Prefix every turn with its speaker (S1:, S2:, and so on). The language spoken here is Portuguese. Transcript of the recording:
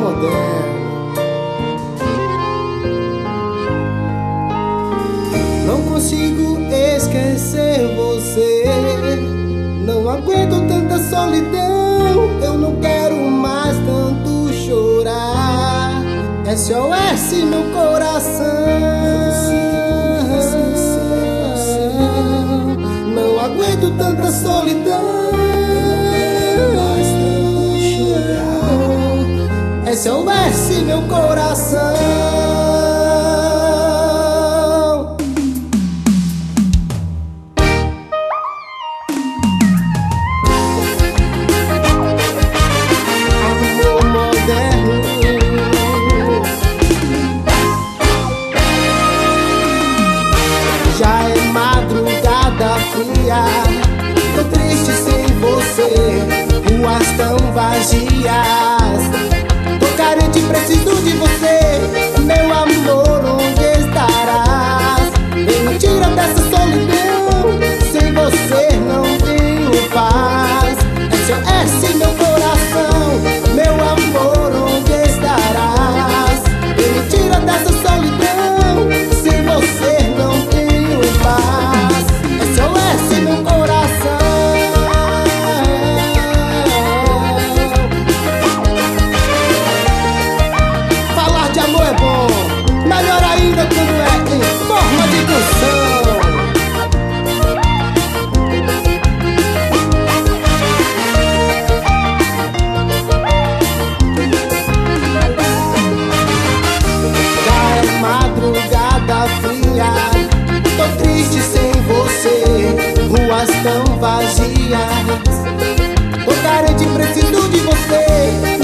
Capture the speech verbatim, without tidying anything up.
S1: moderno. Não consigo esquecer você, não aguento tanta solidão. Eu não quero mais tanto chorar. S O S meu coração. Não aguento tanta solidão. S O S meu coração. Já é madrugada fria, tô triste sem você, ruas tão vazias. Tô carente, preciso de você, meu amor, onde estarás? Vem me tira dessa solidão, sem você não tenho paz. S O S meu coração, meu amor, onde estarás? Vem me tira dessa solidão, sem você não tenho paz. S O S meu coração. Falar de amor é bom, melhor ainda quando é em forma de canção. Já é madrugada fria, tô triste sem você, ruas tão vazias. Tô carente, preciso de você,